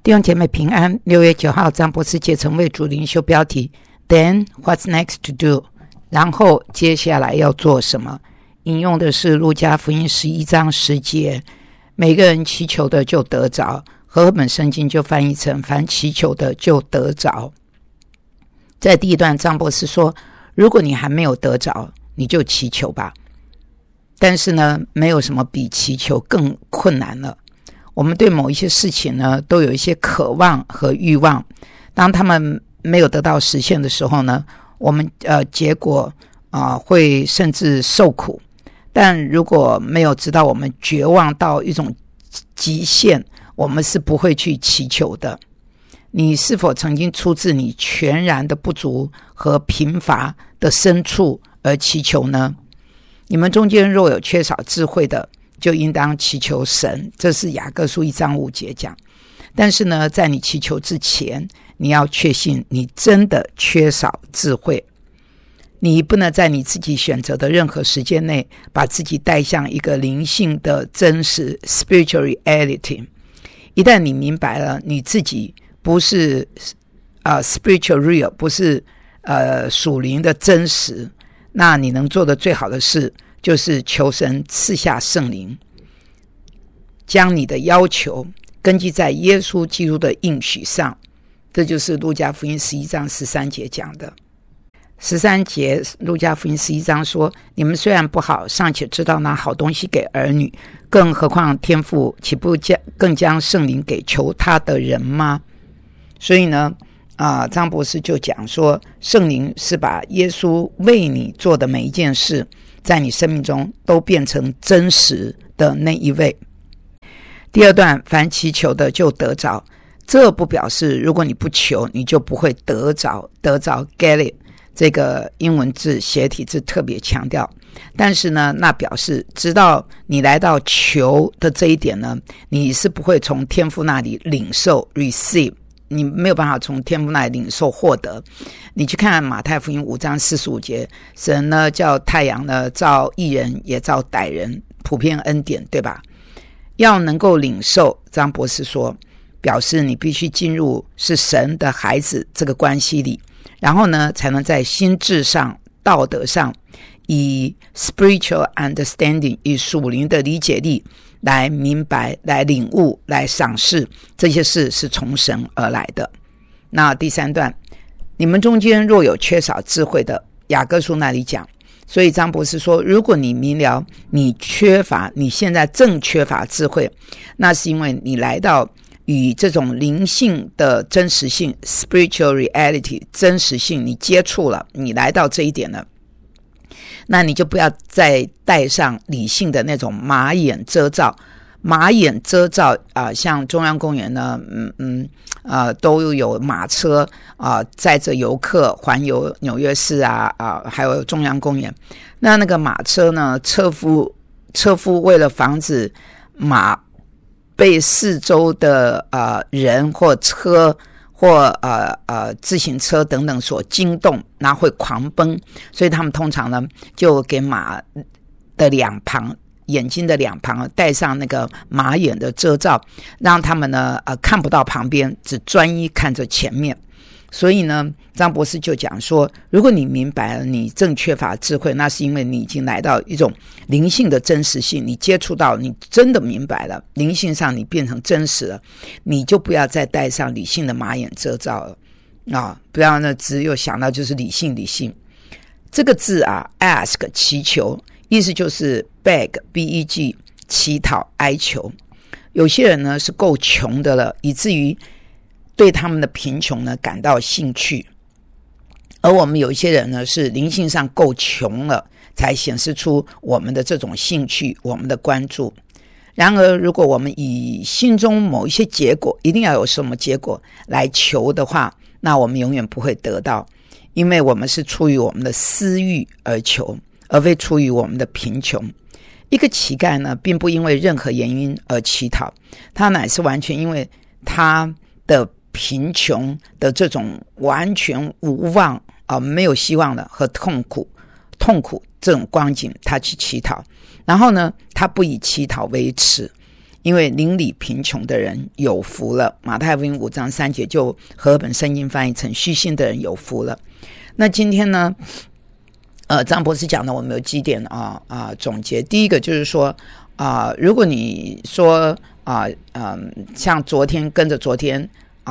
弟兄姐妹平安。6月9号张博士节成为主灵修标题 Then what's next to do？ 然后接下来要做什么？引用的是路加福音11章10节，每个人祈求的就得着，和合本圣经就翻译成凡祈求的就得着。在第一段张博士说，如果你还没有得着，你就祈求吧。但是呢，没有什么比祈求更困难了。我们对某一些事情呢，都有一些渴望和欲望，当他们没有得到实现的时候呢，我们结果会甚至受苦。但如果没有直到我们绝望到一种极限，我们是不会去祈求的。你是否曾经出自你全然的不足和贫乏的深处而祈求呢？你们中间若有缺少智慧的，就应当祈求神，这是雅各书1章5节讲。但是呢，在你祈求之前，你要确信你真的缺少智慧。你不能在你自己选择的任何时间内，把自己带向一个灵性的真实 spiritual reality。 一旦你明白了你自己不是spiritual real， 不是属灵的真实，那你能做的最好的事就是求神赐下圣灵，将你的要求根据在耶稣基督的应许上。这就是路加福音11章13节讲的。13节路加福音11章说，你们虽然不好，尚且知道拿好东西给儿女，更何况天父岂不更将圣灵给求他的人吗？所以呢张博士就讲说，圣灵是把耶稣为你做的每一件事，在你生命中都变成真实的那一位。第二段，凡祈求的就得着，这不表示如果你不求，你就不会得着。get it， 这个英文字斜体字特别强调。但是呢，那表示直到你来到求的这一点呢，你是不会从天父那里领受 receive，你没有办法从天父那里领受获得。你去看马太福音5章45节，神呢叫太阳呢照义人也照歹人，普遍恩典，对吧？要能够领受，张博士说，表示你必须进入是神的孩子这个关系里，然后呢才能在心智上道德上以 spiritual understanding， 以属灵的理解力来明白，来领悟，来赏识这些事是从神而来的。那第三段，你们中间若有缺少智慧的，雅各书那里讲。所以张博士说，如果你明了你现在正缺乏智慧，那是因为你来到与这种灵性的真实性 spiritual reality 真实性你接触了，你来到这一点了，那你就不要再戴上理性的那种马眼遮罩。马眼遮罩像中央公园呢都有马车载着游客环游纽约市还有中央公园。那个马车呢，车夫为了防止马被四周的人或车或自行车等等所惊动，那会狂奔，所以他们通常呢就给马的两旁眼睛的两旁戴上那个马眼的遮罩，让他们呢看不到旁边，只专一看着前面。所以呢，张博士就讲说，如果你明白了你正缺乏智慧，那是因为你已经来到一种灵性的真实性，你接触到，你真的明白了，灵性上你变成真实了，你就不要再戴上理性的马眼遮罩了不要呢只有想到就是理性。这个字ask 祈求，意思就是 beg beg 乞讨哀求。有些人呢是够穷的了，以至于对他们的贫穷呢感到兴趣，而我们有一些人呢是灵性上够穷了，才显示出我们的这种兴趣，我们的关注。然而如果我们以心中某一些结果，一定要有什么结果来求的话，那我们永远不会得到，因为我们是出于我们的私欲而求，而非出于我们的贫穷。一个乞丐呢并不因为任何原因而乞讨，他乃是完全因为他的贫穷的这种完全无望没有希望的和痛苦这种光景，他去乞讨。然后呢，他不以乞讨为耻， 因为邻里贫穷的人有福了。马太福音5章3节就和合本圣经翻译成虚心的人有福了。那今天呢张博士讲的我们有几点总结。第一个就是说如果你说像昨天跟着昨天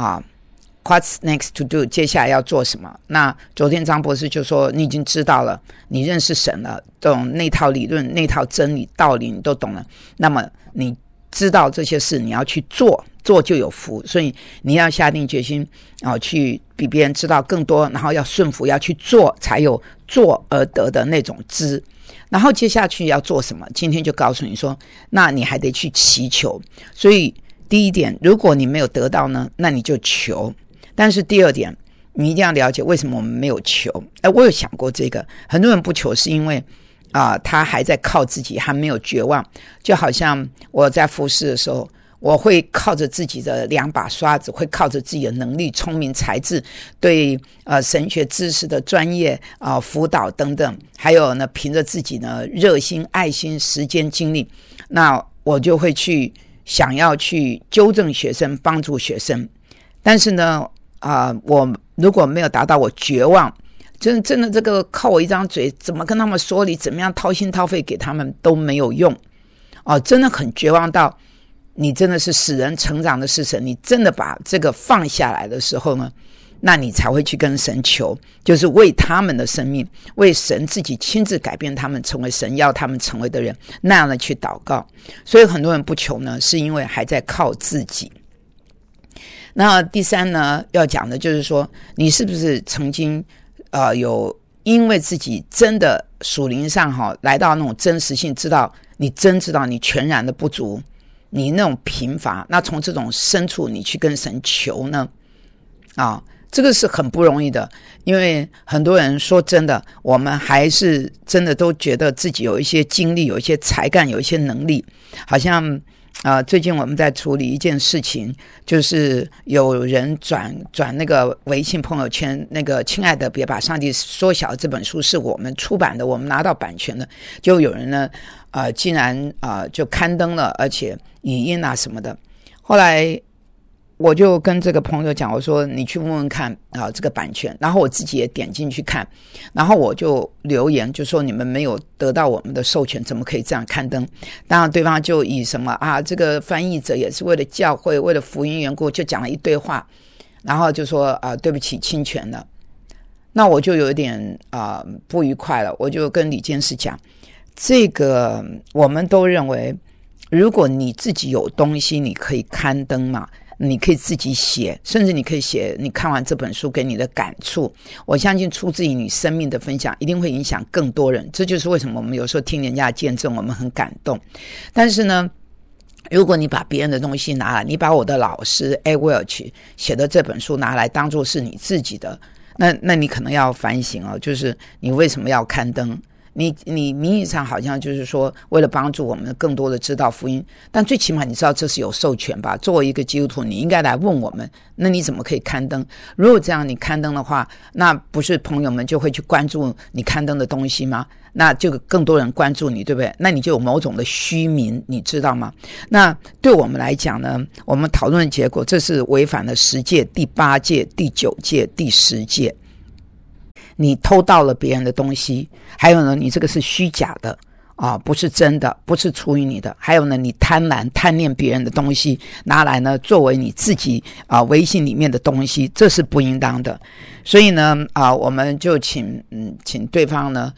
What's next to do 接下来要做什么，那昨天张博士就说你已经知道了，你认识神了，懂那套理论那套真理道理你都懂了，那么你知道这些事你要去做，做就有福，所以你要下定决心去比别人知道更多，然后要顺服要去做，才有做而得的那种知。然后接下去要做什么，今天就告诉你说，那你还得去祈求。所以第一点，如果你没有得到呢，那你就求。但是第二点，你一定要了解为什么我们没有求。我有想过这个，很多人不求是因为他还在靠自己，还没有绝望。就好像我在服事的时候，我会靠着自己的2把刷子，会靠着自己的能力聪明才智，对神学知识的专业辅导等等，还有呢凭着自己呢热心爱心时间精力，那我就会去想要去纠正学生帮助学生。但是呢我如果没有达到我绝望，真的这个靠我一张嘴怎么跟他们说理，怎么样掏心掏肺给他们都没有用真的很绝望到你真的是使人成长的是神，你真的把这个放下来的时候呢，那你才会去跟神求，就是为他们的生命，为神自己亲自改变他们成为神要他们成为的人，那样的去祷告。所以很多人不求呢，是因为还在靠自己。那第三呢，要讲的就是说，你是不是曾经有因为自己真的属灵上来到那种真实性，知道你全然的不足，你那种贫乏，那从这种深处你去跟神求呢这个是很不容易的。因为很多人说真的，我们还是真的都觉得自己有一些经历，有一些才干，有一些能力。好像最近我们在处理一件事情，就是有人转那个微信朋友圈，那个亲爱的别把上帝缩小，这本书是我们出版的，我们拿到版权的，就有人呢竟然就刊登了，而且语音什么的。后来我就跟这个朋友讲，我说你去问问看这个版权，然后我自己也点进去看，然后我就留言就说你们没有得到我们的授权，怎么可以这样刊登？当然对方就以什么这个翻译者也是为了教会为了福音缘故，就讲了一堆话，然后就说对不起侵权了。那我就有点不愉快了，我就跟李监事讲，这个我们都认为，如果你自己有东西你可以刊登嘛，你可以自己写，甚至你可以写你看完这本书给你的感触，我相信出自于你生命的分享一定会影响更多人。这就是为什么我们有时候听人家的见证我们很感动。但是呢，如果你把别人的东西拿来，你把我的老师 A. Welch 写的这本书拿来当作是你自己的，那你可能要反省就是你为什么要刊登？你名义上好像就是说为了帮助我们更多的知道福音，但最起码你知道这是有授权吧？作为一个基督徒，你应该来问我们，那你怎么可以刊登？如果这样你刊登的话，那不是朋友们就会去关注你刊登的东西吗？那就更多人关注你，对不对？那你就有某种的虚名，你知道吗？那对我们来讲呢，我们讨论的结果，这是违反了10诫、第8诫、第9诫、第10诫。你偷盗了别人的东西，还有呢，你这个是虚假的不是真的，不是出于你的。还有呢，你贪恋别人的东西，拿来呢作为你自己微信里面的东西，这是不应当的。所以呢我们就请对方呢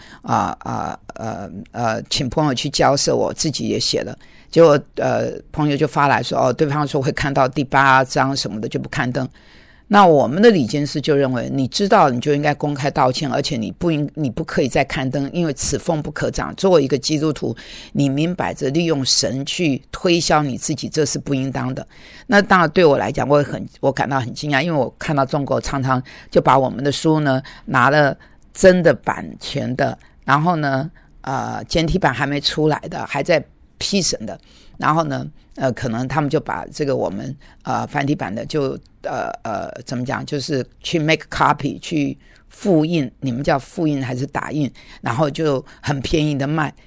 请朋友去交涉，我自己也写了。结果朋友就发来说对方说会看到第8章什么的就不刊登。那我们的理监事就认为，你知道你就应该公开道歉，而且你不可以再刊登，因为此风不可长。作为一个基督徒，你明摆着利用神去推销你自己，这是不应当的。那当然对我来讲，我感到很惊讶，因为我看到中国常常就把我们的书呢拿了真的版权的，然后呢简体版还没出来的，还在批审的，然后呢可能他们就把这个我们繁体版的就怎么讲，就是去 make copy 去复印，你们叫复印还是打印，然后就很便宜的卖。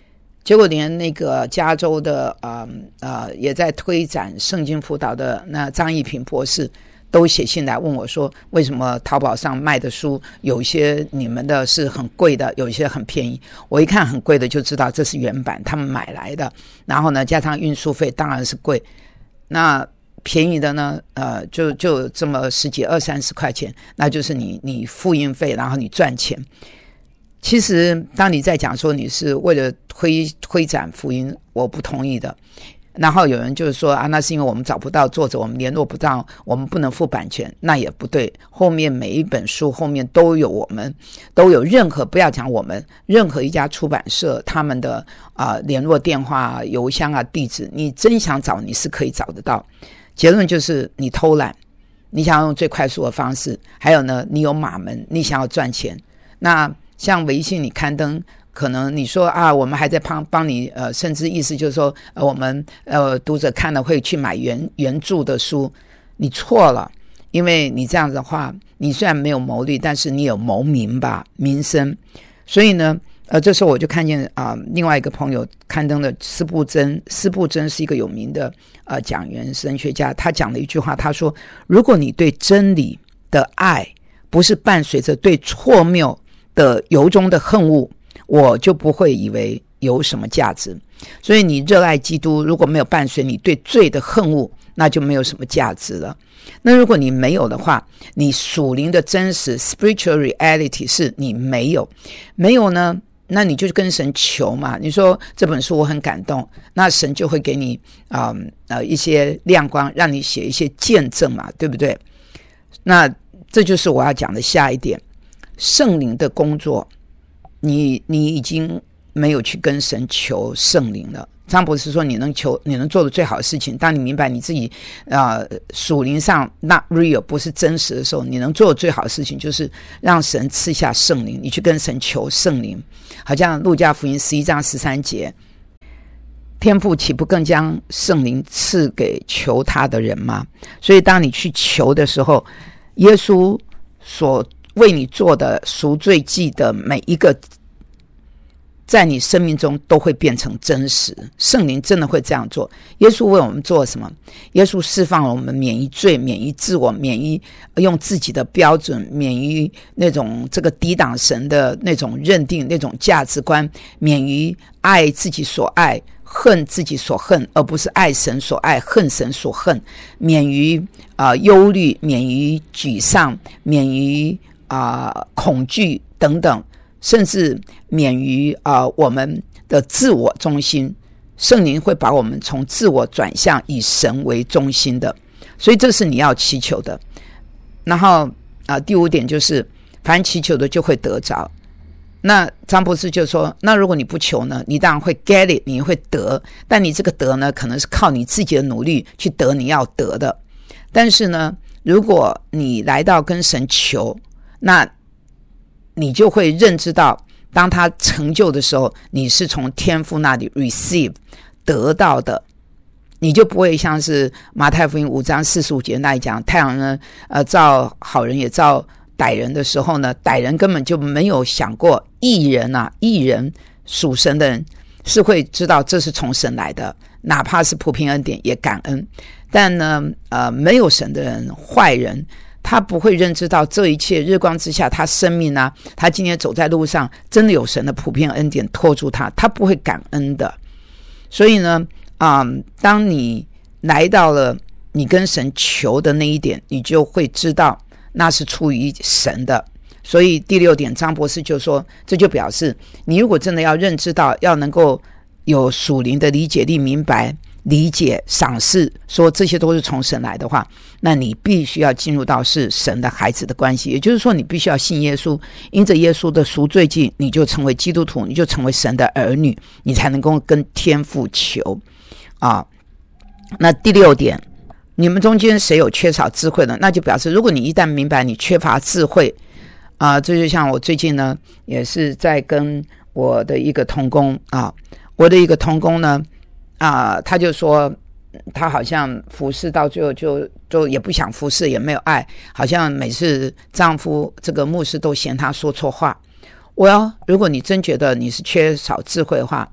结果连那个加州的也在推展圣经辅导的那张义平博士都写信来问我说，为什么淘宝上卖的书有一些你们的是很贵的，有一些很便宜。我一看很贵的就知道这是原版他们买来的，然后呢加上运输费当然是贵，那便宜的呢就这么十几20-30块钱，那就是你付运费然后你赚钱。其实当你在讲说你是为了推展福音，我不同意的。然后有人就是说那是因为我们找不到作者，我们联络不到，我们不能付版权，那也不对。后面每一本书后面都有我们，都有任何，不要讲我们，任何一家出版社他们的联络电话、邮箱地址，你真想找你是可以找得到。结论就是你偷懒，你想要用最快速的方式，还有呢你有马门，你想要赚钱。那像微信你刊登，可能你说我们还在帮你甚至意思就是说我们读者看了会去买原著的书，你错了。因为你这样子的话，你虽然没有牟利，但是你有谋名吧，民生。所以呢这时候我就看见另外一个朋友刊登的司布真是一个有名的讲员神学家，他讲了一句话，他说如果你对真理的爱不是伴随着对错谬的由衷的恨恶，我就不会以为有什么价值。所以你热爱基督如果没有伴随你对罪的恨恶，那就没有什么价值了。那如果你没有的话，你属灵的真实 spiritual reality 是你没有呢，那你就跟神求嘛。你说这本书我很感动，那神就会给你一些亮光，让你写一些见证嘛，对不对？那这就是我要讲的下一点，圣灵的工作，你已经没有去跟神求圣灵了。张博士说你能做的最好的事情，当你明白你自己属灵上 not real 不是真实的时候，你能做的最好的事情就是让神赐下圣灵，你去跟神求圣灵。好像路加福音11章13节，天父岂不更将圣灵赐给求他的人吗？所以当你去求的时候，耶稣所为你做的赎罪祭的每一个在你生命中都会变成真实，圣灵真的会这样做。耶稣为我们做什么？耶稣释放了我们免于罪，免于自我，免于用自己的标准，免于那种这个抵挡神的那种认定，那种价值观，免于爱自己所爱，恨自己所恨，而不是爱神所爱，恨神所恨，免于忧虑，免于沮丧，免于恐惧等等，甚至免于我们的自我中心。圣灵会把我们从自我转向以神为中心的，所以这是你要祈求的。然后第5点就是凡祈求的就会得着。那张博士就说，那如果你不求呢，你当然会 get it， 你会得，但你这个得呢可能是靠你自己的努力去得你要得的。但是呢如果你来到跟神求，那你就会认知到当他成就的时候，你是从天父那里 receive 得到的，你就不会像是马太福音5章45节那里讲，太阳呢照好人也照歹人的时候呢，歹人根本就没有想过，义人属神的人是会知道这是从神来的，哪怕是普遍恩典也感恩。但呢没有神的人，坏人，他不会认知到这一切日光之下，他生命他今天走在路上真的有神的普遍恩典托住他不会感恩的。所以呢当你来到了你跟神求的那一点，你就会知道那是出于神的。所以第6点张博士就说，这就表示你如果真的要认知到，要能够有属灵的理解力，明白理解赏识，说这些都是从神来的话，那你必须要进入到是神的孩子的关系。也就是说你必须要信耶稣，因着耶稣的赎罪祭，你就成为基督徒，你就成为神的儿女，你才能够跟天父求那第6点，你们中间谁有缺少智慧的，那就表示如果你一旦明白你缺乏智慧这就像我最近呢也是在跟我的一个同工我的一个同工呢他就说他好像服侍到最后就也不想服侍，也没有爱，好像每次丈夫这个牧师都嫌他说错话。如果你真觉得你是缺少智慧的话，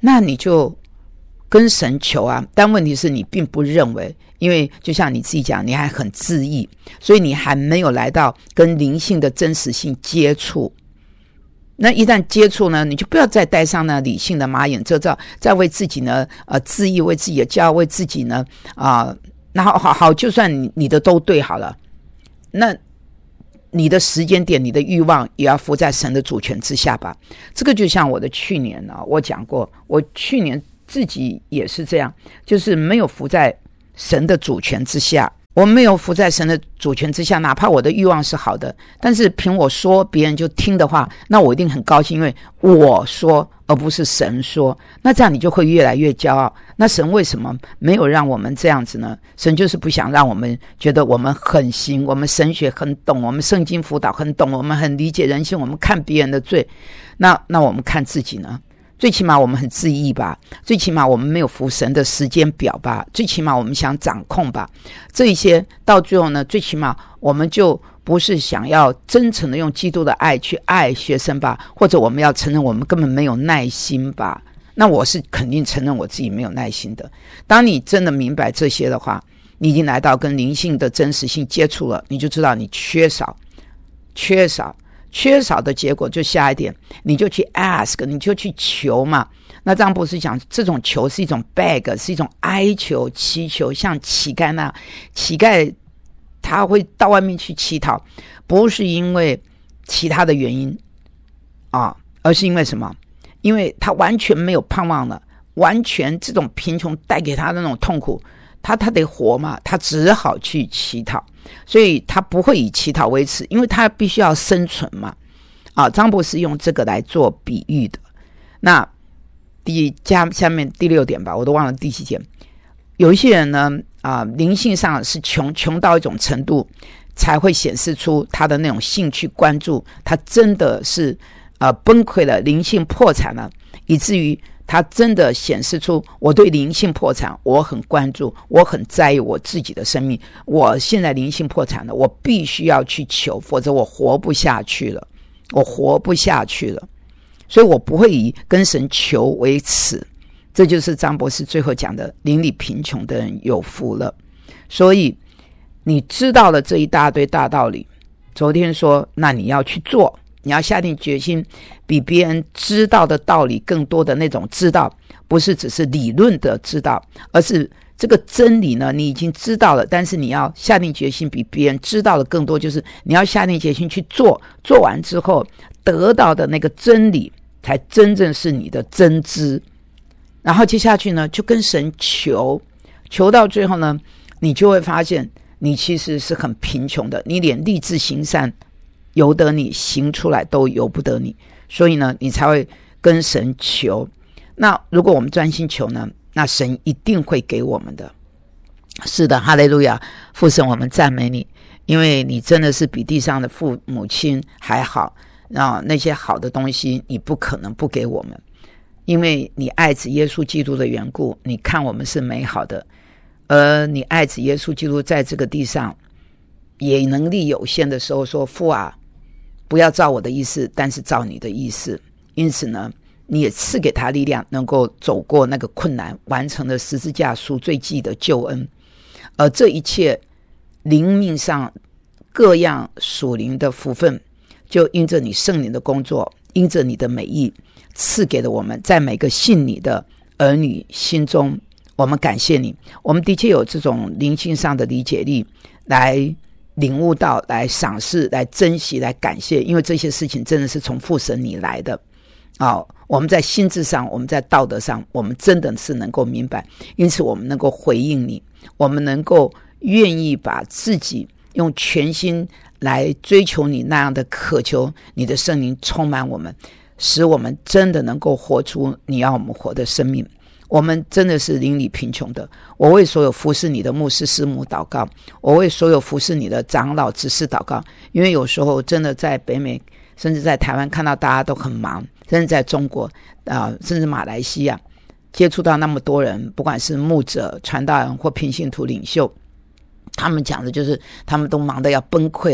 那你就跟神求啊。但问题是你并不认为，因为就像你自己讲，你还很自意，所以你还没有来到跟灵性的真实性接触。那一旦接触呢，你就不要再戴上那理性的马眼遮罩，再为自己呢自意，为自己的骄傲，为自己呢然后好，就算你的都对好了，那你的时间点，你的欲望也要服在神的主权之下吧。这个就像我的去年呢，我讲过，我去年自己也是这样，就是没有服在神的主权之下。我没有服在神的主权之下，哪怕我的欲望是好的，但是凭我说别人就听的话，那我一定很高兴，因为我说而不是神说。那这样你就会越来越骄傲。那神为什么没有让我们这样子呢？神就是不想让我们觉得我们很行，我们神学很懂，我们圣经辅导很懂，我们很理解人性，我们看别人的罪。那我们看自己呢？最起码我们很自意吧，最起码我们没有服神的时间表吧，最起码我们想掌控吧。这一些到最后呢，最起码我们就不是想要真诚的用基督的爱去爱学生吧，或者我们要承认我们根本没有耐心吧。那我是肯定承认我自己没有耐心的。当你真的明白这些的话，你已经来到跟灵性的真实性接触了，你就知道你缺少的结果就下一点，你就去 ask， 你就去求嘛。那张博士讲，这种求是一种 beg， 是一种哀求、祈求，像乞丐那样。乞丐他会到外面去乞讨，不是因为其他的原因而是因为什么？因为他完全没有盼望了，完全这种贫穷带给他的那种痛苦，他得活嘛，他只好去乞讨。所以他不会以乞讨为耻，因为他必须要生存嘛。张博士用这个来做比喻的。那下面第6点吧，我都忘了第几点。有一些人呢灵性上是穷到一种程度，才会显示出他的那种兴趣关注，他真的是崩溃了，灵性破产了，以至于他真的显示出我对灵性破产我很关注，我很在意我自己的生命，我现在灵性破产了，我必须要去求，否则我活不下去了。所以我不会以跟神求为耻。这就是张博士最后讲的，邻里贫穷的人有福了。所以你知道了这一大堆大道理，昨天说那你要去做，你要下定决心，比别人知道的道理更多的那种知道，不是只是理论的知道，而是这个真理呢你已经知道了，但是你要下定决心比别人知道的更多，就是你要下定决心去做，做完之后得到的那个真理才真正是你的真知。然后接下去呢就跟神求到最后呢，你就会发现你其实是很贫穷的，你连立志行善由得你，行出来都由不得你，所以呢你才会跟神求。那如果我们专心求呢，那神一定会给我们的。是的，哈利路亚，父神，我们赞美你，因为你真的是比地上的父母亲还好，那些好的东西你不可能不给我们，因为你爱子耶稣基督的缘故，你看我们是美好的，而你爱子耶稣基督在这个地上也能力有限的时候说，父啊，不要照我的意思，但是照你的意思。因此呢你也赐给他力量，能够走过那个困难，完成了十字架赎罪祭的救恩。而这一切灵命上各样属灵的福分，就因着你圣灵的工作，因着你的美意，赐给了我们，在每个信你的儿女心中。我们感谢你，我们的确有这种灵性上的理解力，来领悟到，来赏识，来珍惜，来感谢，因为这些事情真的是从父神你来的。我们在心智上，我们在道德上，我们真的是能够明白，因此我们能够回应你，我们能够愿意把自己用全心来追求你那样的渴求，你的圣灵充满我们，使我们真的能够活出你要我们活的生命。我们真的是邻里贫穷的，我为所有服侍你的牧师师母祷告，我为所有服侍你的长老执事祷告，因为有时候真的在北美甚至在台湾看到大家都很忙，甚至在中国甚至马来西亚接触到那么多人，不管是牧者、传道人或平信徒领袖，他们讲的就是他们都忙得要崩溃了，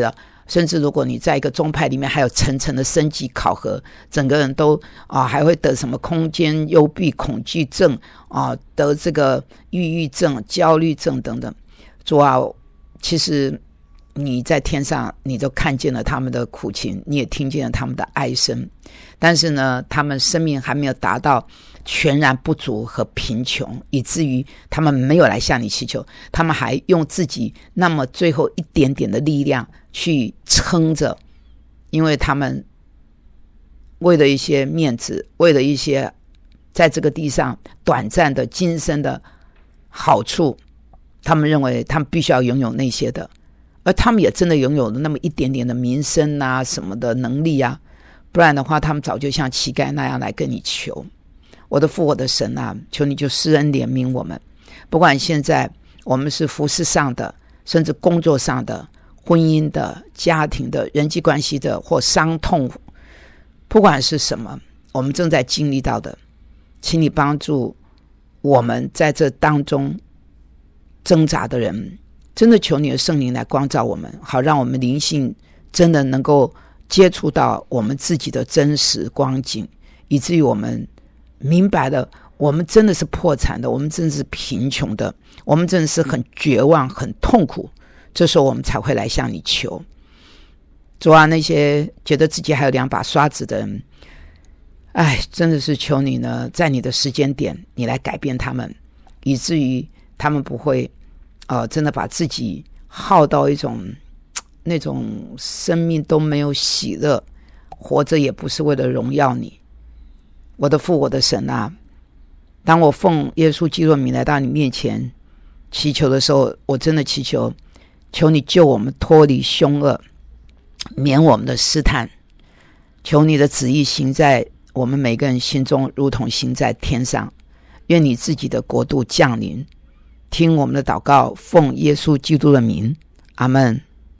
甚至如果你在一个宗派里面还有层层的升级考核，整个人都还会得什么空间幽闭恐惧症得这个抑郁症、焦虑症等等。主啊，其实你在天上你都看见了他们的苦情，你也听见了他们的哀声，但是呢，他们生命还没有达到全然不足和贫穷，以至于他们没有来向你祈求，他们还用自己那么最后一点点的力量去撑着，因为他们为了一些面子，为了一些在这个地上短暂的今生的好处，他们认为他们必须要拥有那些的，而他们也真的拥有了那么一点点的名声啊什么的能力啊，不然的话他们早就像乞丐那样来跟你求。我的父，我的神啊，求你就施恩怜悯我们，不管现在我们是服事上的，甚至工作上的、婚姻的、家庭的、人际关系的或伤痛，不管是什么我们正在经历到的，请你帮助我们在这当中挣扎的人，真的求你的圣灵来光照我们，好让我们灵性真的能够接触到我们自己的真实光景，以至于我们明白了我们真的是破产的，我们真的是贫穷的，我们真的是很绝望很痛苦，这时候我们才会来向你求。主啊，那些觉得自己还有2把刷子的人，真的是求你呢，在你的时间点你来改变他们，以至于他们不会真的把自己耗到一种那种生命都没有喜乐，活着也不是为了荣耀你。我的父，我的神啊，当我奉耶稣基督的名来到你面前祈求的时候，我真的祈求，求你救我们脱离凶恶，免我们的试探，求你的旨意行在我们每个人心中，如同行在天上。愿你自己的国度降临，听我们的祷告，奉耶稣基督的名，阿们。